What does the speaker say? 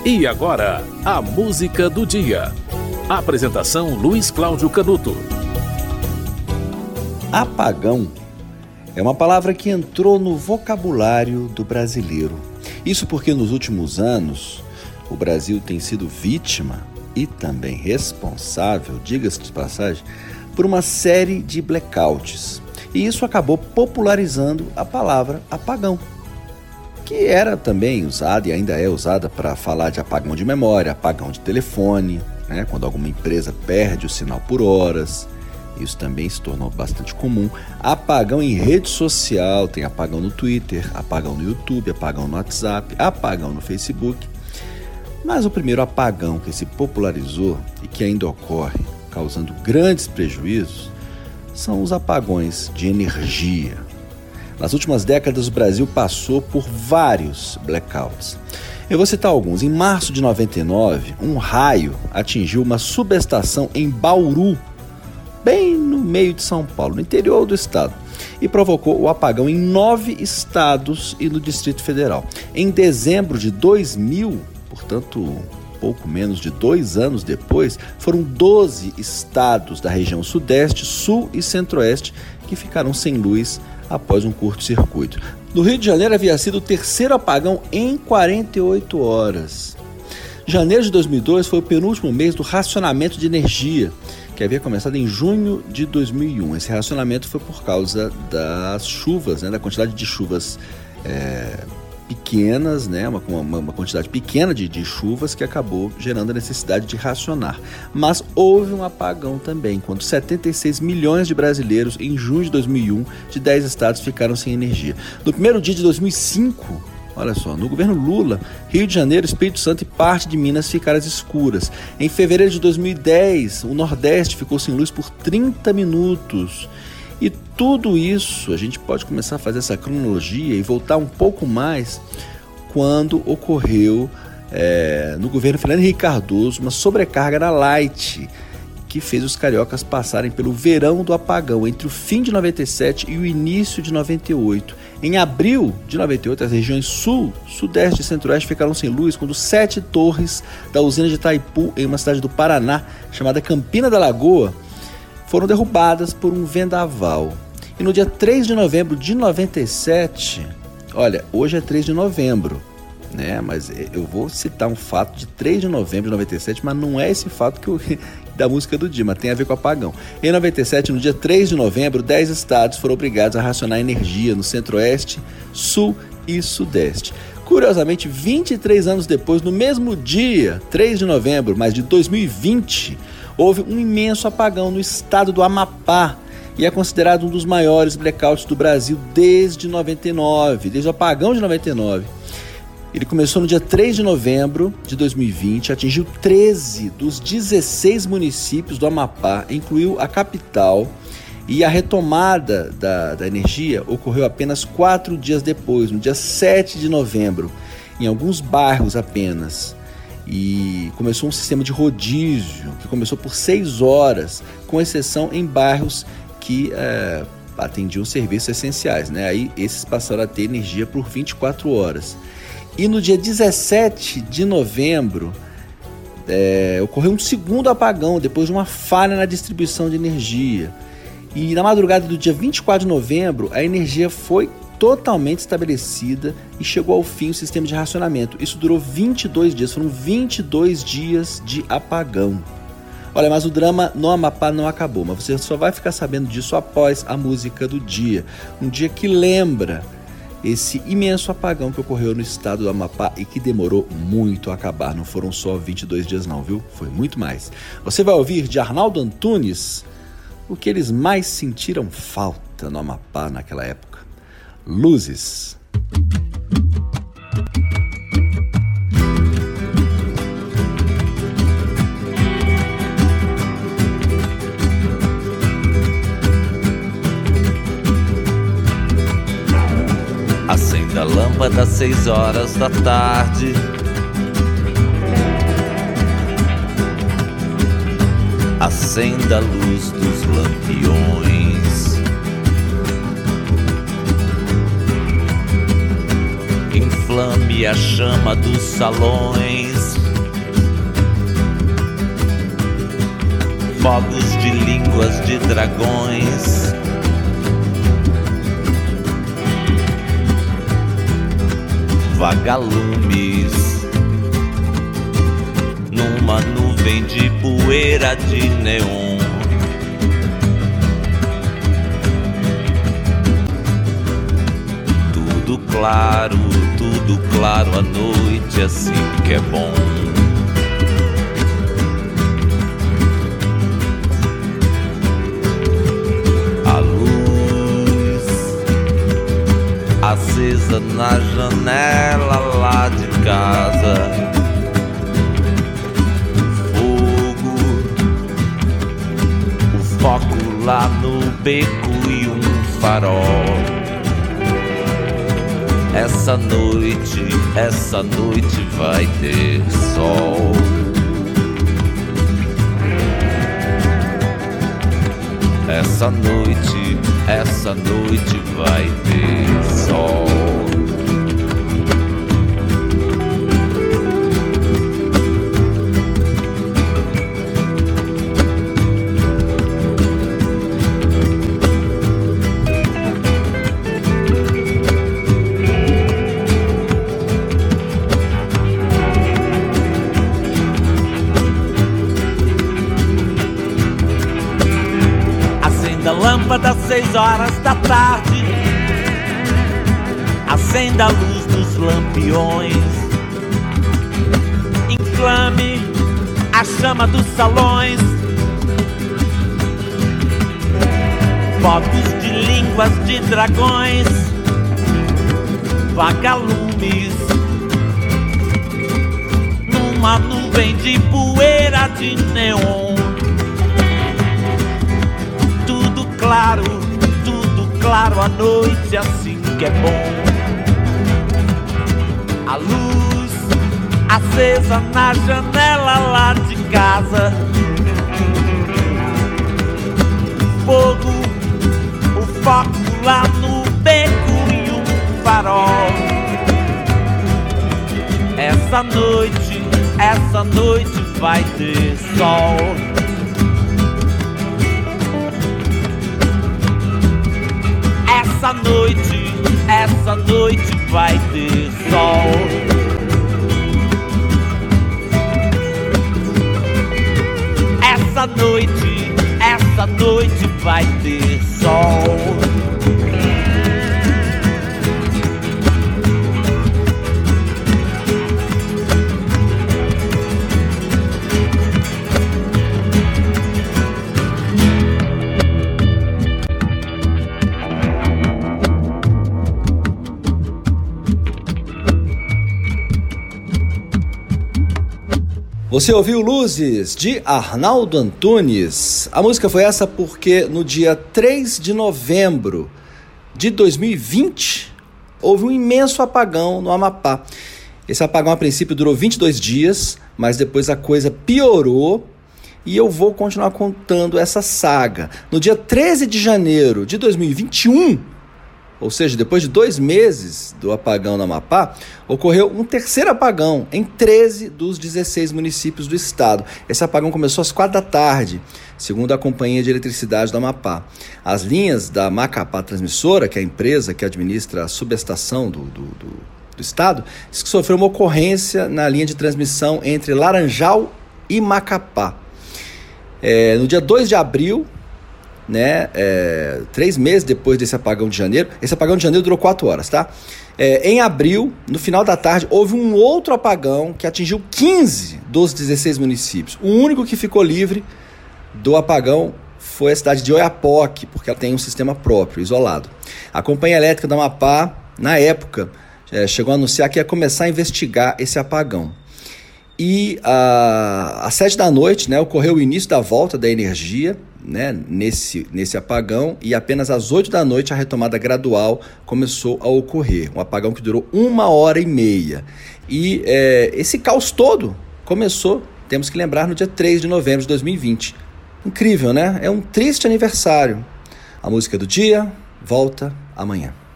E agora, a música do dia. Apresentação Luiz Cláudio Canuto. Apagão é uma palavra que entrou no vocabulário do brasileiro. Isso porque nos últimos anos o Brasil tem sido vítima e também responsável, diga-se de passagem, por uma série de blackouts. E isso acabou popularizando a palavra apagão, que era também usada e ainda é usada para falar de apagão de memória, apagão de telefone, quando alguma empresa perde o sinal por horas. Isso também se tornou bastante comum. Apagão em rede social, tem apagão no Twitter, apagão no YouTube, apagão no WhatsApp, apagão no Facebook. Mas o primeiro apagão que se popularizou e que ainda ocorre, causando grandes prejuízos, são os apagões de energia. Nas últimas décadas, o Brasil passou por vários blackouts. Eu vou citar alguns. Em março de 99, um raio atingiu uma subestação em Bauru, bem no meio de São Paulo, no interior do estado, e provocou o apagão em 9 estados e no Distrito Federal. Em dezembro de 2000, portanto, pouco menos de 2 anos depois, foram 12 estados da região Sudeste, Sul e Centro-Oeste que ficaram sem luz após um curto-circuito. No Rio de Janeiro havia sido o terceiro apagão em 48 horas. Janeiro de 2002 foi o penúltimo mês do racionamento de energia, que havia começado em junho de 2001. Esse racionamento foi por causa das chuvas, da quantidade de chuvas pequenas, uma quantidade pequena de chuvas que acabou gerando a necessidade de racionar. Mas houve um apagão também, quando 76 milhões de brasileiros, em junho de 2001, de 10 estados ficaram sem energia. No primeiro dia de 2005, olha só, no governo Lula, Rio de Janeiro, Espírito Santo e parte de Minas ficaram às escuras. Em fevereiro de 2010, o Nordeste ficou sem luz por 30 minutos. E tudo isso, a gente pode começar a fazer essa cronologia e voltar um pouco mais quando ocorreu no governo Fernando Henrique Cardoso uma sobrecarga na Light, que fez os cariocas passarem pelo verão do apagão entre o fim de 97 e o início de 98. Em abril de 98, as regiões Sul, Sudeste e Centro-Oeste ficaram sem luz quando 7 torres da usina de Itaipu, em uma cidade do Paraná, chamada Campina da Lagoa, foram derrubadas por um vendaval. E no dia 3 de novembro de 97, olha, hoje é 3 de novembro, mas eu vou citar um fato de 3 de novembro de 97, mas não é esse fato da música do dia, mas tem a ver com apagão. Em 97, no dia 3 de novembro, 10 estados foram obrigados a racionar energia no Centro-Oeste, Sul e Sudeste. Curiosamente, 23 anos depois, no mesmo dia, 3 de novembro, mas de 2020, houve um imenso apagão no estado do Amapá e é considerado um dos maiores blackouts do Brasil desde 99, desde o apagão de 99. Ele começou no dia 3 de novembro de 2020, atingiu 13 dos 16 municípios do Amapá, incluiu a capital, e a retomada da energia ocorreu apenas 4 dias depois, no dia 7 de novembro, em alguns bairros apenas. E começou um sistema de rodízio, que começou por 6 horas, com exceção em bairros que atendiam serviços essenciais. Aí esses passaram a ter energia por 24 horas. E no dia 17 de novembro, ocorreu um segundo apagão, depois de uma falha na distribuição de energia. E na madrugada do dia 24 de novembro, a energia foi totalmente estabelecida e chegou ao fim o sistema de racionamento. Isso durou 22 dias, foram 22 dias de apagão. Olha, mas o drama no Amapá não acabou, mas você só vai ficar sabendo disso após a música do dia. Um dia que lembra esse imenso apagão que ocorreu no estado do Amapá e que demorou muito a acabar. Não foram só 22 dias não, viu? Foi muito mais. Você vai ouvir de Arnaldo Antunes o que eles mais sentiram falta no Amapá naquela época. Luzes. Acenda a lâmpada às 6 horas da tarde. Acenda a luz dos lampiões. inflame a chama dos salões. Fogos de línguas de dragões. Vagalumes numa nuvem de poeira de neon. Tudo claro, a noite assim que é bom. A luz acesa na janela lá de casa. Fogo, o foco lá no beco e um farol. Essa noite vai ter sol. Essa noite vai ter sol. Das 6 horas da tarde, acenda a luz dos lampiões, inflame a chama dos salões, fogos de línguas de dragões, vagalumes numa nuvem de poeira de neon. Tudo claro, a noite assim que é bom. A luz acesa na janela lá de casa. Fogo, o foco lá no beco e um farol. Essa noite vai ter sol. Essa noite vai ter sol. Essa noite vai ter sol. Você ouviu Luzes, de Arnaldo Antunes. A música foi essa porque no dia 3 de novembro de 2020 houve um imenso apagão no Amapá. Esse apagão a princípio durou 22 dias, mas depois a coisa piorou e eu vou continuar contando essa saga. No dia 13 de janeiro de 2021, ou seja, depois de 2 meses do apagão no Amapá, ocorreu um terceiro apagão em 13 dos 16 municípios do estado. Esse apagão começou às 4 da tarde, segundo a Companhia de Eletricidade do Amapá. As linhas da Macapá Transmissora, que é a empresa que administra a subestação do estado, diz que sofreu uma ocorrência na linha de transmissão entre Laranjal e Macapá. No dia 2 de abril, 3 meses depois desse apagão de janeiro, esse apagão de janeiro durou 4 horas, tá? Em abril, no final da tarde, houve um outro apagão que atingiu 15 dos 16 municípios. O único que ficou livre do apagão foi a cidade de Oiapoque, porque ela tem um sistema próprio, isolado. A Companhia Elétrica do Amapá, na época, chegou a anunciar que ia começar a investigar esse apagão. E às 7 da noite, ocorreu o início da volta da energia, nesse apagão, e apenas às 8 da noite a retomada gradual começou a ocorrer. Um apagão que durou 1h30. E esse caos todo começou, temos que lembrar, no dia 3 de novembro de 2020. Incrível, né? É um triste aniversário. A música do dia volta amanhã.